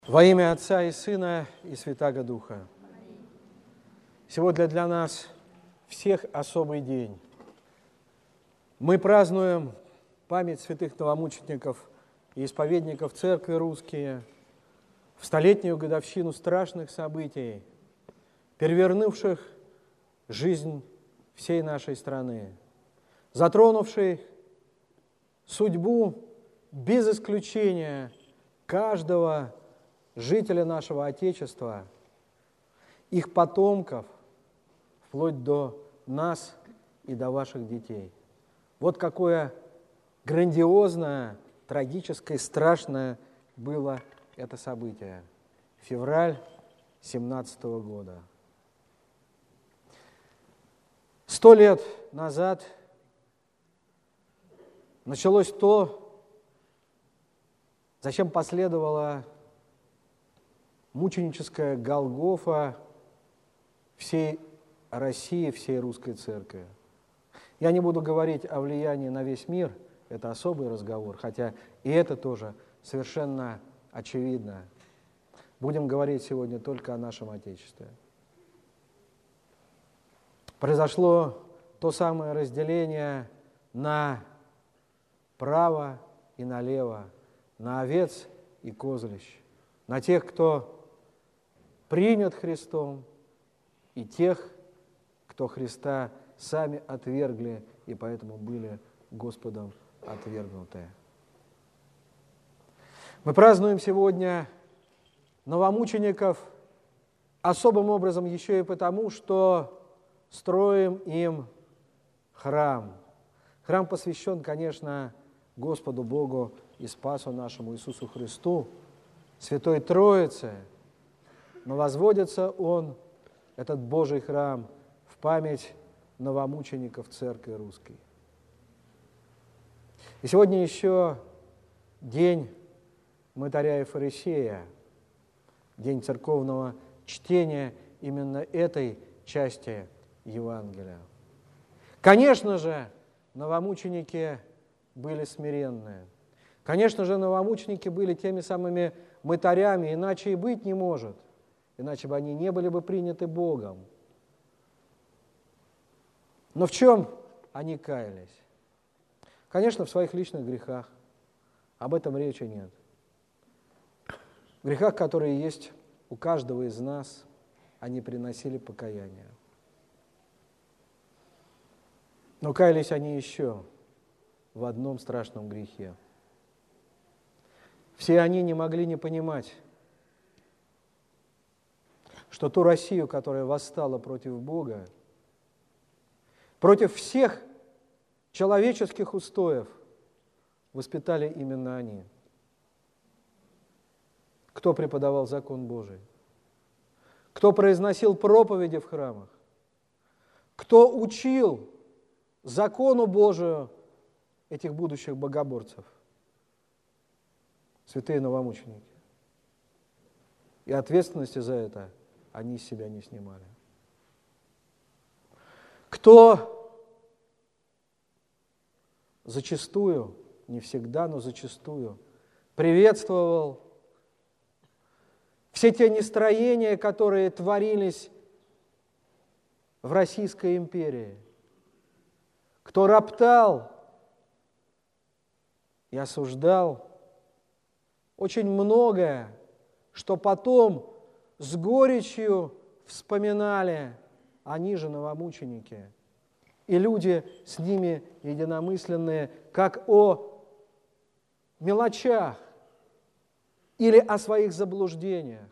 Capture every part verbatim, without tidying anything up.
Во имя Отца и Сына и Святаго Духа. Сегодня для нас всех особый день. Мы празднуем память святых новомучеников и исповедников Церкви русские в столетнюю годовщину страшных событий, перевернувших жизнь всей нашей страны, затронувших судьбу без исключения каждого жителя нашего Отечества, их потомков, вплоть до нас и до ваших детей. Вот какое грандиозное, трагическое, страшное было это событие. Февраль семнадцатого года. Сто лет назад началось то, зачем последовала мученическая Голгофа всей России, всей русской церкви. Я не буду говорить о влиянии на весь мир, это особый разговор, хотя и это тоже совершенно очевидно. Будем говорить сегодня только о нашем Отечестве. Произошло то самое разделение на право и налево, на овец и козлищ, на тех, кто принят Христом, и тех, кто Христа сами отвергли и поэтому были Господом отвергнуты. Мы празднуем сегодня новомучеников особым образом еще и потому, что строим им храм. Храм посвящен, конечно, Господу Богу и Спасу нашему Иисусу Христу, Святой Троице, но возводится он, этот Божий храм, в память новомучеников Церкви русской. И сегодня еще день мытаря и фарисея, день церковного чтения именно этой части Евангелия. Конечно же, новомученики были смиренные. Конечно же, новомученики были теми самыми мытарями, иначе и быть не может, иначе бы они не были бы приняты Богом. Но в чем они каялись? Конечно, в своих личных грехах. Об этом речи нет. В грехах, которые есть у каждого из нас, они приносили покаяние. Но каялись они еще в одном страшном грехе. Все они не могли не понимать, что ту Россию, которая восстала против Бога, против всех человеческих устоев, воспитали именно они. Кто преподавал закон Божий? Кто произносил проповеди в храмах? Кто учил закону Божию этих будущих богоборцев? Святые новомученики. И ответственности за это они с себя не снимали. Кто зачастую, не всегда, но зачастую, приветствовал все те нестроения, которые творились в Российской империи, кто роптал и осуждал очень многое, что потом с горечью вспоминали они же новомученики, и люди с ними единомысленные, как о мелочах или о своих заблуждениях.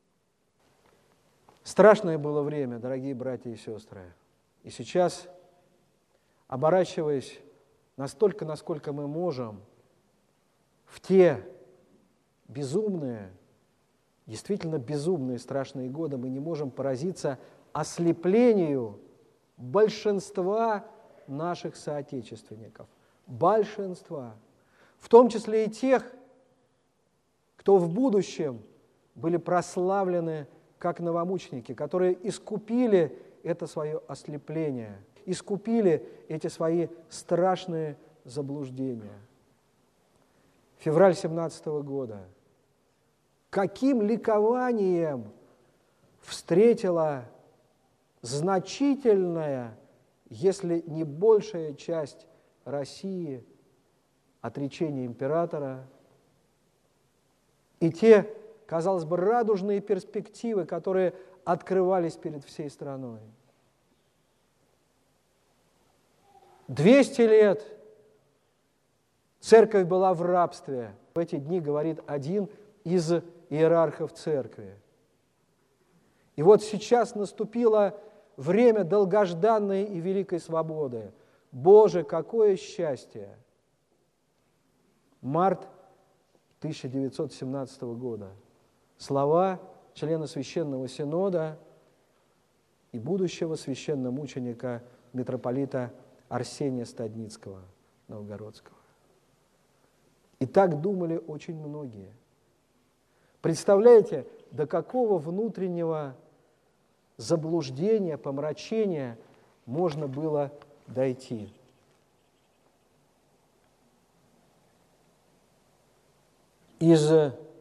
Страшное было время, дорогие братья и сестры. И сейчас, оборачиваясь настолько, насколько мы можем, в те безумные, действительно безумные, страшные годы, мы не можем поразиться ослеплению большинства наших соотечественников. Большинства. В том числе и тех, кто в будущем были прославлены как новомученики, которые искупили это свое ослепление, искупили эти свои страшные заблуждения. Февраль семнадцатого года. каким ликованием встретила значительная, если не большая часть России отречение императора и те, казалось бы, радужные перспективы, которые открывались перед всей страной. Двести лет церковь была в рабстве. В эти дни говорит один из иерархов церкви. И вот сейчас наступило время долгожданной и великой свободы. Боже, какое счастье! Март тысяча девятьсот семнадцатого года. Слова члена Священного Синода и будущего священномученика митрополита Арсения Стадницкого Новгородского. И так думали очень многие. Представляете, до какого внутреннего заблуждения, помрачения можно было дойти? Из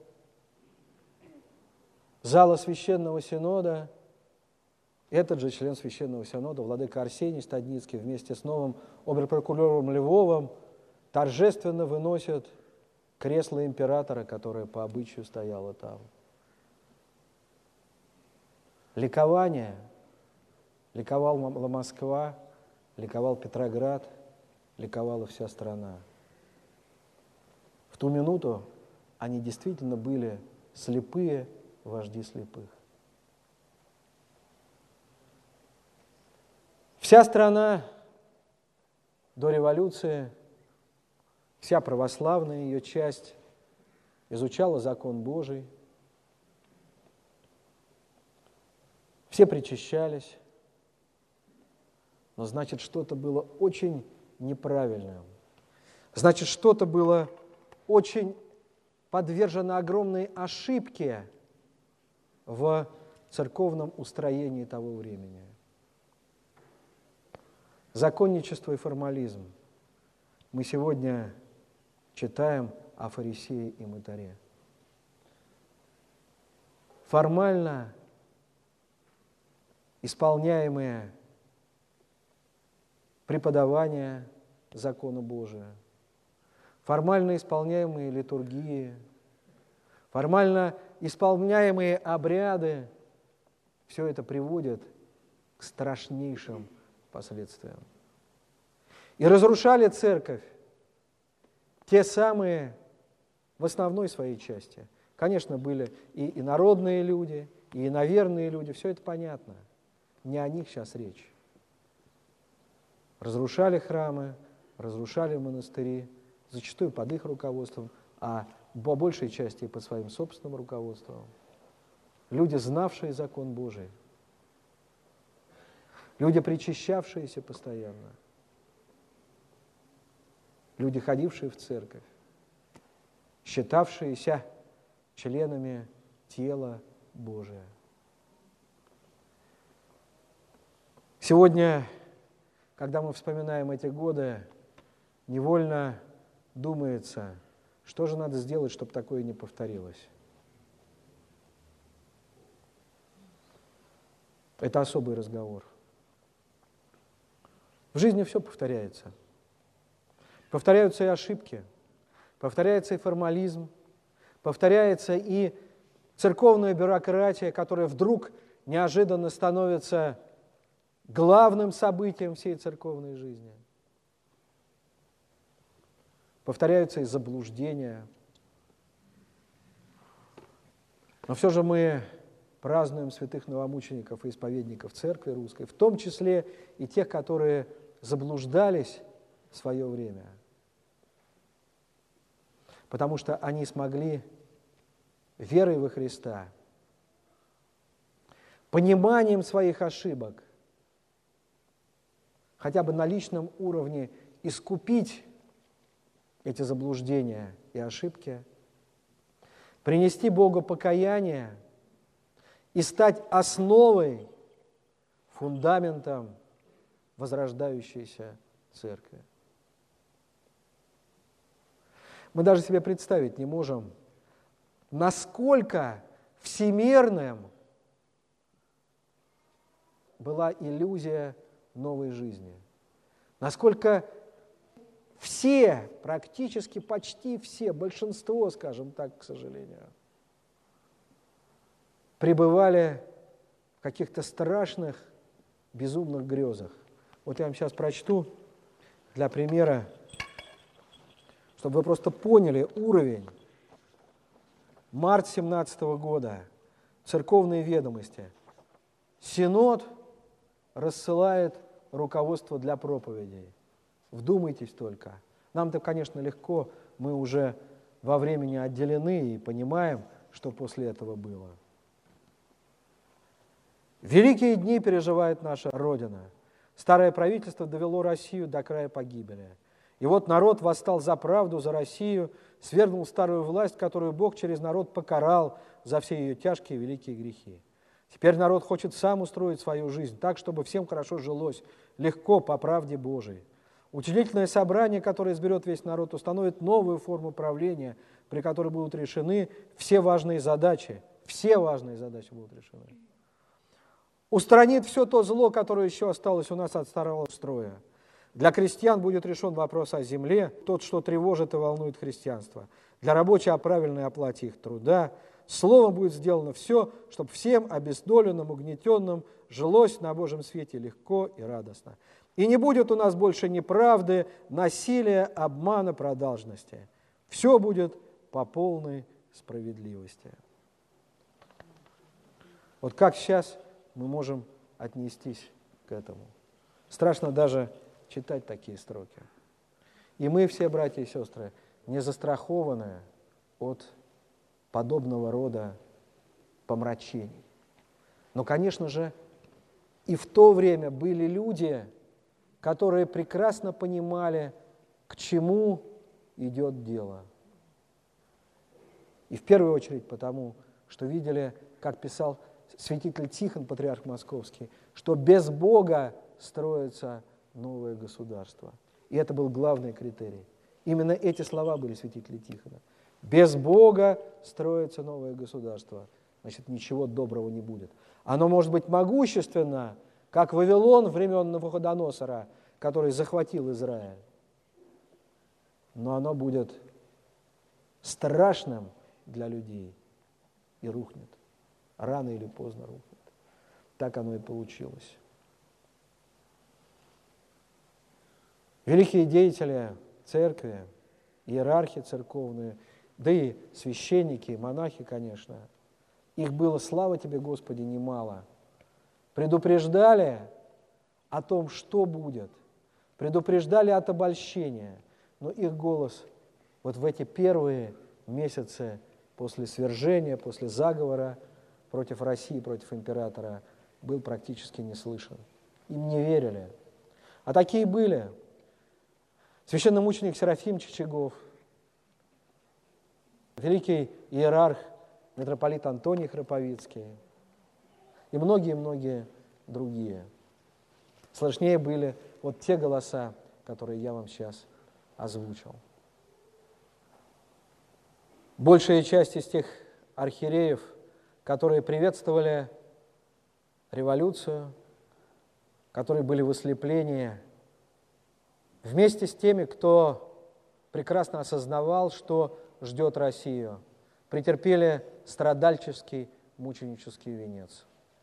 зала Священного Синода этот же член Священного Синода, владыка Арсений Стадницкий, вместе с новым оберпрокурором Львовым торжественно выносят кресло императора, которое по обычаю стояло там. Ликование. Ликовала Москва, ликовал Петроград, ликовала вся страна. В ту минуту они действительно были слепые вожди слепых. Вся страна до революции, вся православная ее часть изучала закон Божий, все причащались, но значит, что-то было очень неправильным, значит, что-то было очень подвержено огромной ошибке в церковном устроении того времени. Законничество и формализм. Мы сегодня читаем о фарисее и мытаре. Формально исполняемые преподавания закона Божия, формально исполняемые литургии, формально исполняемые обряды, все это приводит к страшнейшим последствиям. И разрушали церковь те самые, в основной своей части. Конечно, были и инородные люди, и иноверные люди, все это понятно. Не о них сейчас речь. Разрушали храмы, разрушали монастыри, зачастую под их руководством, а по большей части и под своим собственным руководством. Люди, знавшие закон Божий, люди, причащавшиеся постоянно, люди, ходившие в церковь, считавшиеся членами тела Божия. Сегодня, когда мы вспоминаем эти годы, невольно думается, что же надо сделать, чтобы такое не повторилось. Это особый разговор. В жизни все повторяется. Повторяются и ошибки, повторяется и формализм, повторяется и церковная бюрократия, которая вдруг неожиданно становится главным событием всей церковной жизни. Повторяются и заблуждения. Но все же мы празднуем святых новомучеников и исповедников Церкви Русской, в том числе и тех, которые заблуждались в свое время, потому что они смогли верой во Христа, пониманием своих ошибок, хотя бы на личном уровне искупить эти заблуждения и ошибки, принести Богу покаяние и стать основой, фундаментом возрождающейся церкви. Мы даже себе представить не можем, насколько всемирным была иллюзия новой жизни, насколько все, практически почти все, большинство, скажем так, к сожалению, пребывали в каких-то страшных, безумных грезах. Вот я вам сейчас прочту для примера, чтобы вы просто поняли уровень. Март семнадцатого года, церковные ведомости. Синод рассылает руководство для проповедей. Вдумайтесь только. Нам-то, конечно, легко, мы уже во времени отделены и понимаем, что после этого было. Великие дни переживает наша Родина. Старое правительство довело Россию до края погибели. И вот народ восстал за правду, за Россию, свергнул старую власть, которую Бог через народ покарал за все ее тяжкие и великие грехи. Теперь народ хочет сам устроить свою жизнь так, чтобы всем хорошо жилось, легко, по правде Божией. Учредительное собрание, которое изберет весь народ, установит новую форму правления, при которой будут решены все важные задачи. Все важные задачи будут решены. Устранит все то зло, которое еще осталось у нас от старого строя. Для крестьян будет решен вопрос о земле, тот, что тревожит и волнует христианство. Для рабочих о правильной оплате их труда. Словом будет сделано все, чтобы всем обездоленным, угнетенным жилось на Божьем свете легко и радостно. И не будет у нас больше неправды, насилия, обмана, продажности. Все будет по полной справедливости. Вот как сейчас мы можем отнестись к этому? Страшно даже читать такие строки. И мы все, братья и сестры, не застрахованы от подобного рода помрачений. Но, конечно же, и в то время были люди, которые прекрасно понимали, к чему идет дело. И в первую очередь потому, что видели, как писал святитель Тихон, патриарх Московский, что без Бога строится новое государство. И это был главный критерий. Именно эти слова были святителя Тихона. Без Бога строится новое государство. Значит, ничего доброго не будет. Оно может быть могущественно, как Вавилон времен Навуходоносора, который захватил Израиль. Но оно будет страшным для людей и рухнет. Рано или поздно рухнет. Так оно и получилось. Великие деятели церкви, иерархи церковные, да и священники, и монахи, конечно, их было, слава тебе, Господи, немало. Предупреждали о том, что будет, предупреждали от обольщения, но их голос вот в эти первые месяцы после свержения, после заговора против России, против императора, был практически не слышен. Им не верили. А такие были. Священномученик Серафим Чичагов, великий иерарх, митрополит Антоний Храповицкий и многие-многие другие. Сложнее были вот те голоса, которые я вам сейчас озвучил. Большая часть из тех архиереев, которые приветствовали революцию, которые были в ослеплении, вместе с теми, кто прекрасно осознавал, что ждет Россию, претерпели страдальческий, мученический венец.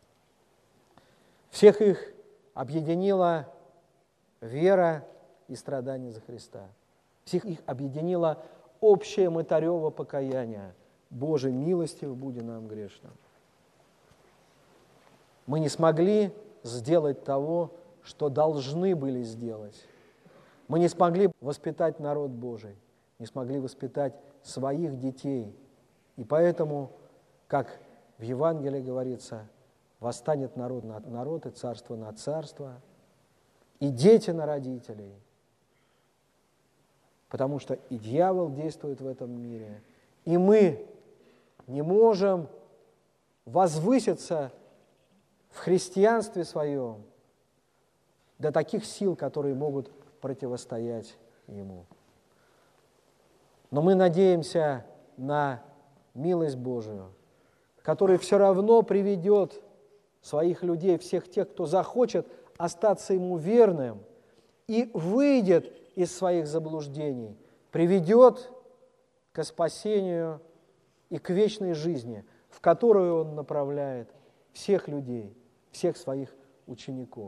Всех их объединила вера и страдания за Христа. Всех их объединило общее мытарево покаяние. Боже, милостив буди нам грешным. Мы не смогли сделать того, что должны были сделать. Мы не смогли воспитать народ Божий, не смогли воспитать своих детей. И поэтому, как в Евангелии говорится, восстанет народ на народ и царство на царство, и дети на родителей. Потому что и дьявол действует в этом мире, и мы не можем возвыситься в христианстве своем до таких сил, которые могут противостоять ему. Но мы надеемся на милость Божию, который все равно приведет своих людей, всех тех, кто захочет остаться Ему верным и выйдет из своих заблуждений, приведет к спасению и к вечной жизни, в которую Он направляет всех людей, всех своих учеников.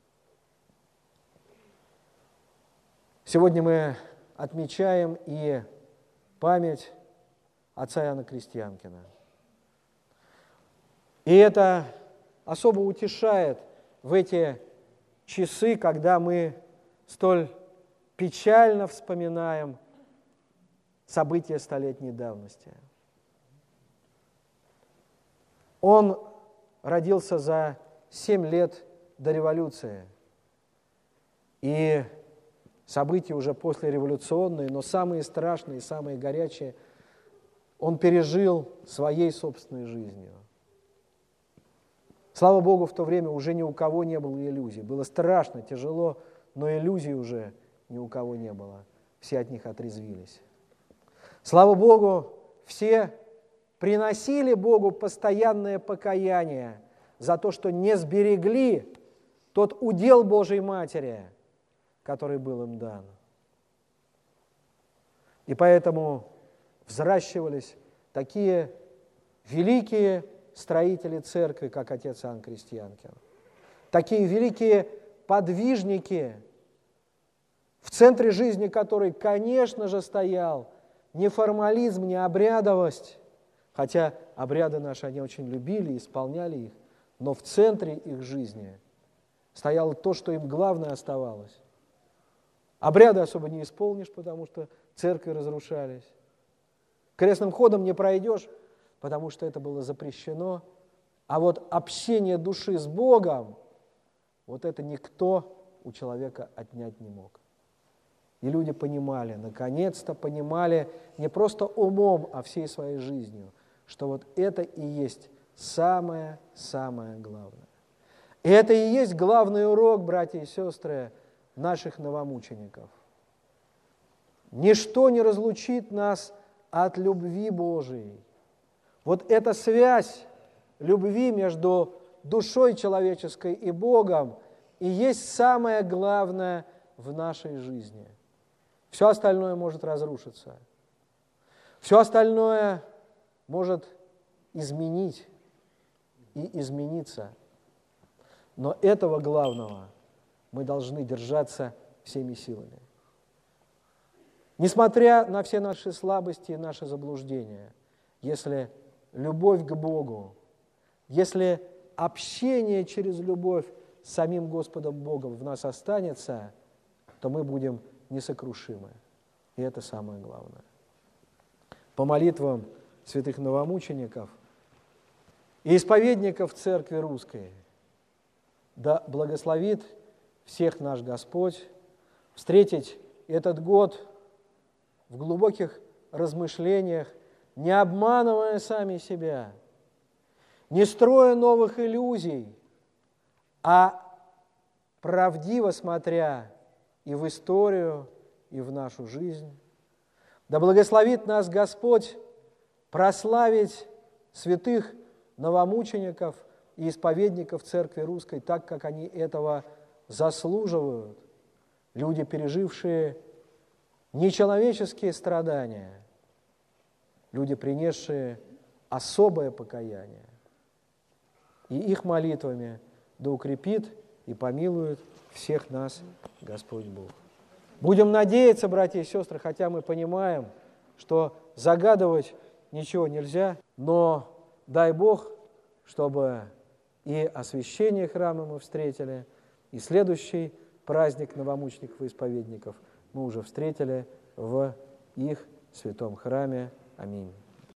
Сегодня мы отмечаем и память отца Иоанна Крестьянкина. И это особо утешает в эти часы, когда мы столь печально вспоминаем события столетней давности. Он родился за семь лет до революции, и события уже послереволюционные, но самые страшные, самые горячие, он пережил своей собственной жизнью. Слава Богу, в то время уже ни у кого не было иллюзий. Было страшно, тяжело, но иллюзий уже ни у кого не было. Все от них отрезвились. Слава Богу, все приносили Богу постоянное покаяние за то, что не сберегли тот удел Божьей Матери, который был им дан. И поэтому взращивались такие великие строители церкви, как отец Иоанн Крестьянкин, такие великие подвижники, в центре жизни которой, конечно же, стоял не формализм, не обрядовость, хотя обряды наши они очень любили, исполняли их, но в центре их жизни стояло то, что им главное оставалось. Обряды особо не исполнишь, потому что церкви разрушались. Крестным ходом не пройдешь, потому что это было запрещено. А вот общение души с Богом, вот это никто у человека отнять не мог. И люди понимали, наконец-то понимали не просто умом, а всей своей жизнью, что вот это и есть самое-самое главное. И это и есть главный урок, братья и сестры, наших новомучеников. Ничто не разлучит нас от любви Божией. Вот эта связь любви между душой человеческой и Богом и есть самое главное в нашей жизни. Все остальное может разрушиться. Все остальное может изменить и измениться. Но этого главного мы должны держаться всеми силами. Несмотря на все наши слабости и наши заблуждения, если любовь к Богу, если общение через любовь с самим Господом Богом в нас останется, то мы будем несокрушимы. И это самое главное. По молитвам святых новомучеников и исповедников Церкви Русской, да благословит всех наш Господь встретить этот год в глубоких размышлениях, не обманывая сами себя, не строя новых иллюзий, а правдиво смотря и в историю, и в нашу жизнь. Да благословит нас Господь прославить святых новомучеников и исповедников Церкви Русской так, как они этого заслуживают. Люди, пережившие нечеловеческие страдания, люди, принесшие особое покаяние. И их молитвами да укрепит и помилует всех нас Господь Бог. Будем надеяться, братья и сестры, хотя мы понимаем, что загадывать ничего нельзя, но дай Бог, чтобы и освящение храма мы встретили, и следующий праздник новомучеников и исповедников мы уже встретили в их святом храме. Аминь.